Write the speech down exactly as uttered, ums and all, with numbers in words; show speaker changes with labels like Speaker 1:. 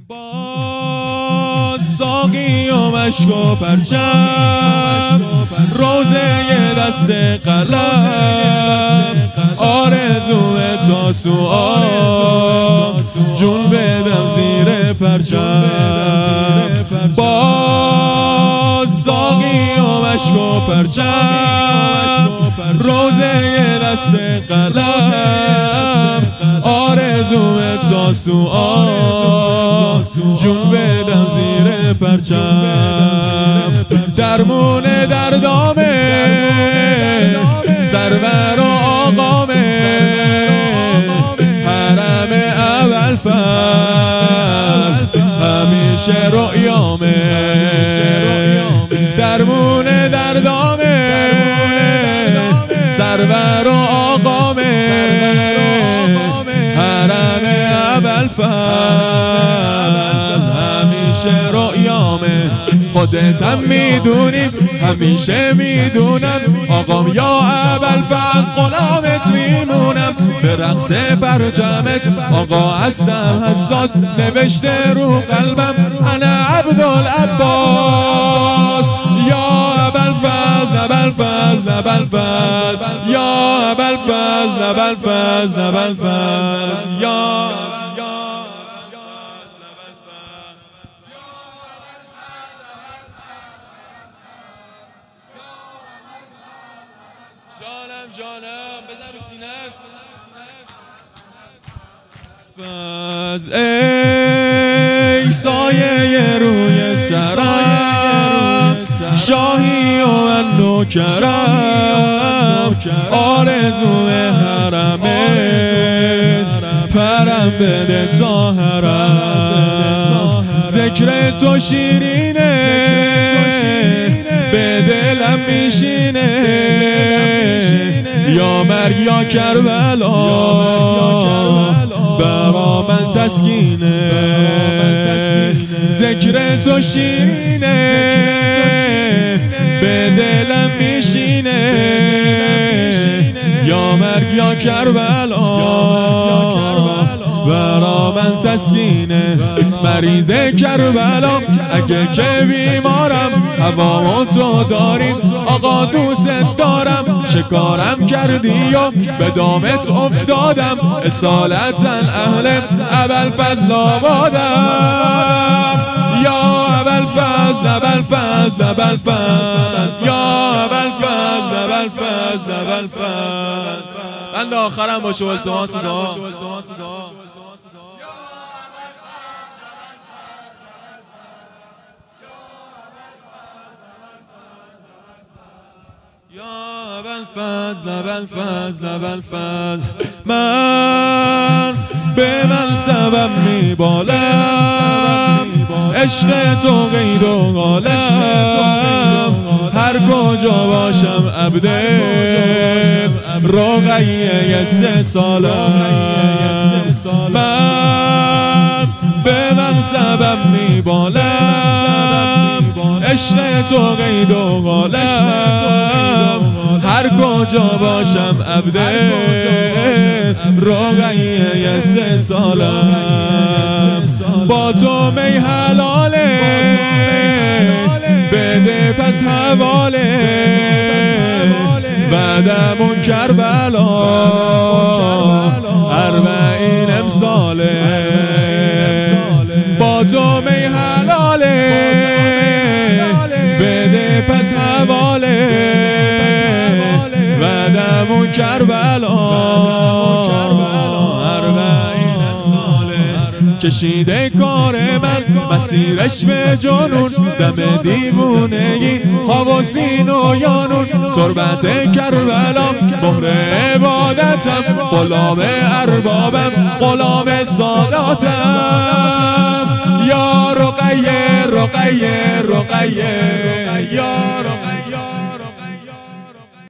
Speaker 1: با ساقی و مشک و پرچم، روزه دست قلم، آرزو تاسوعا جون بدم زیر پرچم. با ساقی و مشک و پرچم، روزه دست قلم، آرزو تاسوعا جون بدم زیر پرچم. درمون دردامه سرور و آقامه، حرم اول فصل همیشه رؤیامه. درمون دردامه سرور و آقامه، حرم اول فصل همیشه رؤیامه. خودتم میدونیم همیشه میدونم، آقام یا ابوالفضل غلامت میمونم. به رقص پرچمت آقا هستم حساس، نوشته رو قلبم انا عبدالعباس. یا ابوالفضل ابوالفضل ابوالفضل، یا ابوالفضل ابوالفضل ابوالفضل، یا جانم جانم بزن رو سینه‌ات. فز ای سایه روی سرم، شاهی و من نوکرم، آرزو حرمت پرم بده تا حرم. ذکر تو شیرینه به دلم میشینه، یا مرگ یا کربلا برا من تسکینه. ذکر تو شیرینه به دلم میشینه، یا مرگ یا کربلا برا من تسکینه. مریض کربلا اگه که بیمارم، هوا تو داریم آقا دوست دارم. شکارم کردی و به دامت افتادم، اصالتا اهل ابوالفضل آبادم. یا ابوالفضل ابوالفضل ابوالفضل، یا ابوالفضل ابوالفضل ابوالفضل. بند آخرم باشه و التماس دعا. یا ابوالفضل ابوالفضل ابوالفضل، من به منصبم میبالم، عشق تو غیر و عالم. هر کجا باشم عبد رقیه سه سالم. من به منصبم میبالم، عشق تو غیر و عالم. هر کجا باشم عبد رقیه سه سالم. با تو می حلاله بده پس حواله، بعدمون کربلا اربعین امساله. با تو می حلاله بده پس حواله، بعدمون کربلا اربعین امساله. کشیده کار من مسیرش به جنون، دم دیوونگی حواسین و یانون. تربت کربلا مهر عبادتم، غلام اربابم غلام ساداتم. یا رقیه رقیه رقیه، یا رقیه